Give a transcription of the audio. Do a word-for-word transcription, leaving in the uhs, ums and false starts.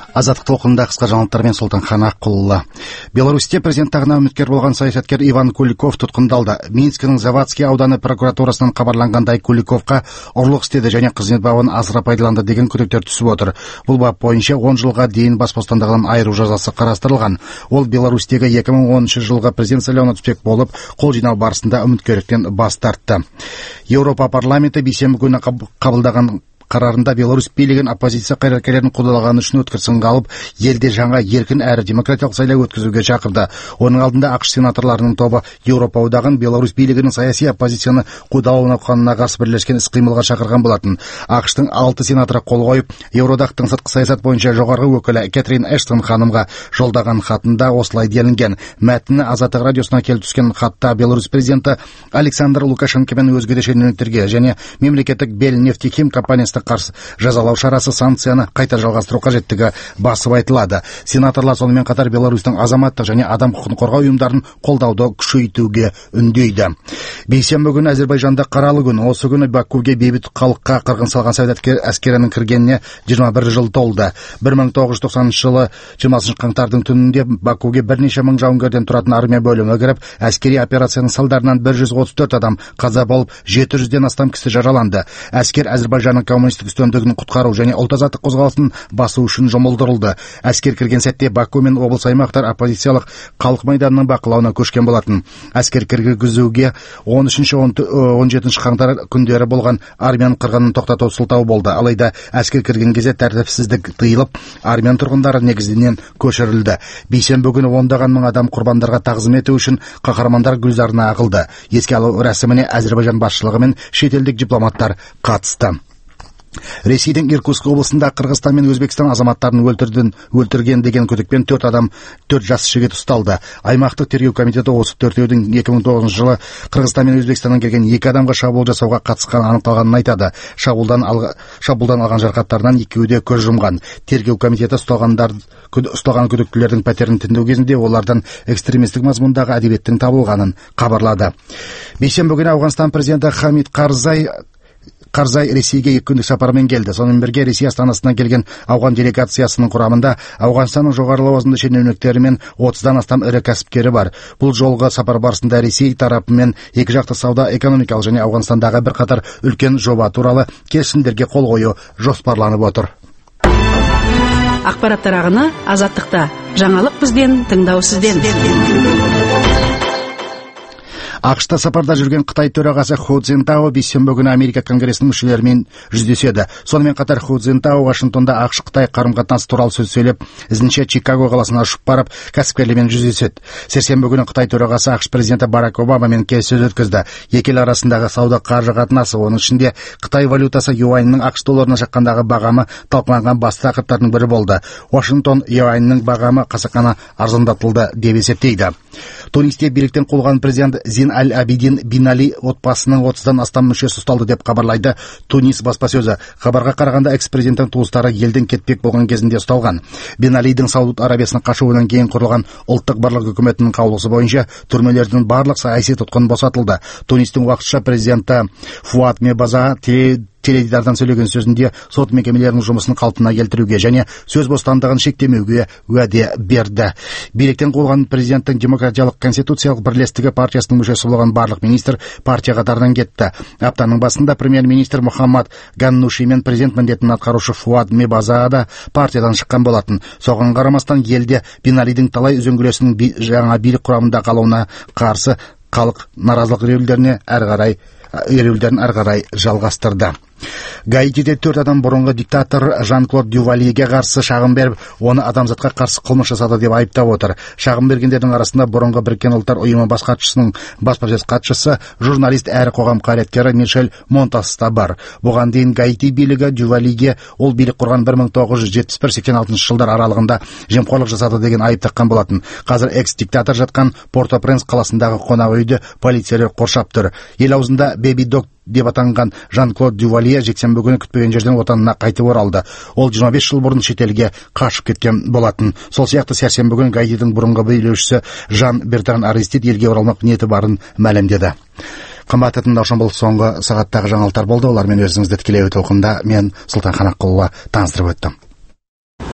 Азаттық толқынында қысқа жаңалықтармен Сұлтанхан Аққұлы. Беларусьте президент тағына үміткер болған саясаткер Иван Куликов тұтқындалды. Минскінің Завадский ауданы прокуратурасынан хабарланғандай Куликовқа ұрлық істеді және қызмет бабын асыра пайдаланды деген күдіктер түсіп отыр. Бұл бап бойынша он жылға дейін бас бостандығынан айыру жазасы қарастырылған. Ол Беларусьтегі екі мың оныншы жылғы президент сайлауына түспек болып, қол жинау барысында үміткерліктен бас тартты. Еуропа парламенті бейсенбі күні қабылдаған қарарында Беларусь билеген оппозиция қайраткерлерін қудалағаны үшін өткір сынға алып, елде жаңа еркін әрі демократиялық сайлау өткізуге шақырды. Оның алдында ақш сенаторларының тобы Еуропа одағын Беларусь билігінің саяси оппозицияны қудалау науқанына қарсы бірлескен іс-қимылға шақырған болатын. ақштың алты сенаторы қол қойып, Еуроодақтың сыртқы саясат бойынша жоғарғы өкілі Кэтрин Эштон ханымға жолдаған хатында осылай делінген. Мәтіні Азаттық радиосына келіп түскен хатта Беларусь президенті Александр Лукашенко мен өзге де шенеуніктерге және мемлекеттік Белнефтехим компаниясына қарсы жазалау шарасы санкцияны қайта жалғастыру қажеттігі басып айтылады. Сенаторлар сонымен қатар Беларусьтің азаматтық және адам құқығын қорғау ұйымдарын қолдауды күшейтуге үндейді. Бейсенбі күні Әзербайжанда қаралы күн. Осы күні Бакуге бейбіт халыққа қырғын салған совет әскерінің кіргеніне жиырма бір жыл толды. бір мың тоғыз жүз тоқсаныншы жылы жиырмасыншы қаңтардың түнінде Бакуге бірнеше мың жауынгерден тұратын армия бөлімі кіріп, әскери операцияның салдарынан бір жүз отыз төрт адам қаза болып, жеті жүзден астам кісі жараланды. Әскер Әзербайжанның коммунистік үстемдігін құтқару және ұлт азаттық қозғалысын басу үшін жұмылдырылды. Әскер кірген сәтте Баку мен облыс аймақтар оппозициялық халық майданының бақылауына көшкен болатын. Әскер кіргізуге он үшінші он жетінші қаңтар күндері болған армияның қырғынын тоқтату сылтау болды. Алайда әскер кірген кезде тәртіпсіздік тыйылып, армиян тұрғындары негізінен көшірілді. Бейсенбі күні ондаған мың адам құрбандарға тағзым ету үшін қаһармандар гүлзарына ағылды. Еске алу рәсіміне Әзербайжан басшылығы мен шетелдік дипломаттар қатысты. Ресейдің Иркутск облысында Қырғызстан мен Өзбекстан азаматтарын өлтірдін, өлтірген деген күдікпен төрт адам, төрт жас жігіт ұсталды. Аймақтық тергеу комитеті осы төртеудің екі мың тоғызыншы жылы Қырғызстан мен Өзбекстаннан келген екі адамға шабуыл жасауға қатысқан анықталғанын айтады. Шабуылдан алға, шабуылдан алған жарақаттарынан екеуі де көз жұмған. Тергеу комитеті ұсталғандар ұсталған күдіктілердің пәтерін тінту кезінде олардан экстремистік мазмұндағы әдебиеттің табылғанын хабарлады. Бейсенбі күні Ауғанстан президенті Хамид Карзай Карзай Ресейге екі күндік сапармен келді. Сонымен бірге Ресей астанасынан келген ауған делегациясының құрамында Ауғанстанның жоғары лауазымды шенеуніктері мен отыздан астам ірі кәсіпкері бар. Бұл жолғы сапар барысында Ресей тарапымен екі жақты сауда, экономикалық және Ауғанстандағы бір қатар үлкен жоба туралы келісімдерге қол қою жоспарланып отыр. Ақпараттар ағыны Азаттықта. Жаңалық бізден, тыңдау сізден. ақш-та сапарда жүрген Қытай төрағасы Ху Цзиньтао бейсенбі күні Америка конгресінің мүшелерімен жүздеседі. Сонымен қатар Ху Цзиньтао Вашингтонда ақш-Қытай қарым-қатынасы туралы сөз сөйлеп, ізінше Чикаго қаласына ұшып барып, кәсіпкерлермен жүздеседі. Сәрсенбі күні Қытай төрағасы ақш президенті Барак Обамамен келіссөз өткізді. Екі ел арасындағы сауда қаржы қатынасы, оның ішінде Қытай валютасы юаньнің ақш долларына шаққандағы бағамы талқыланған басты тақырыптардың бірі болды. Вашингтон юаньнің бағамы қасақана арзандатылды деп есептейді. Тунисте биліктен қуылған президент Зин Аль-Абидин Бин Али отбасының отыздан астам мүшесі ұсталды деп хабарлайды Тунис баспасөзі. Хабарға қарағанда экс-президенттің туыстары елден кетпек болған кезінде ұсталған. Бин Алидің Сауд Арабиясына қашуынан кейін құрылған ұлттық барлық үкіметінің қаулысы бойынша түрмелердің барлық саяси тұтқын босатылды. Тунистің уақытша президенті Фуад Мебаза теледидардан сөйлеген сөзінде сот мекемелерінің жұмысын қалпына келтіруге және сөз бостандығын шектемеуге уәде берді. Биліктен қуылған президенттің демократиялық конституциялық бірлестігі партиясының мүшесі болған барлық министр партия қатарынан кетті. Аптаның басында премьер-министр Мухаммад Ганнуши мен президент міндетін атқарушы Фуад Мебаза да партиядан шыққан болатын. Соған қарамастан елде Бин Алидің талай үзеңгілесінің жаңа билік құрамында қалуына қарсы халық наразылық ереуілдеріне әрі қарай ереуілдерін әрі қарай жалғастырды. Гаитиде төрт адам бұрынғы диктатор Жан-Клод Дювалиеге қарсы шағым беріп, оны адамзатқа қарсы қылмыс жасады деп айыптап отыр. Шағым бергендердің арасында бұрынғы Біріккен ұлттар ұйымы бас хатшысының баспасөз хатшысы, журналист әрі қоғам қайраткері Мишель Монтас та бар. Бұған дейін Гаити билігі Дювалиеге ол билік құрған бір мың тоғыз жүз жетпіс бір сексен алтыншы жылдар аралығында жемқорлық жасады деген айып таққан болатын. Қазір экс-диктатор жатқан Порто-Пренс қаласындағы қонақ үйді полицейлер қоршап тұр. Ел аузында Беби Дог деп атанған Жан-Клод Дювалие жексенбі күні күтпеген жерден отанына қайтып оралды. Ол жиырма бес жыл бұрын шетелге қашып кеткен болатын. Сол сияқты сәрсенбі күні Гаитидің бұрынғы билеушісі Жан Бертран Аристид елге оралмақ ниеті барын мәлімдеді. Қымбатты тыңдаушым, бұл соңғы сағаттағы жаңалықтар болды. Олармен өзіңізді тікелей толқында мен Сұлтанхан Аққұлы таныстырып өттім.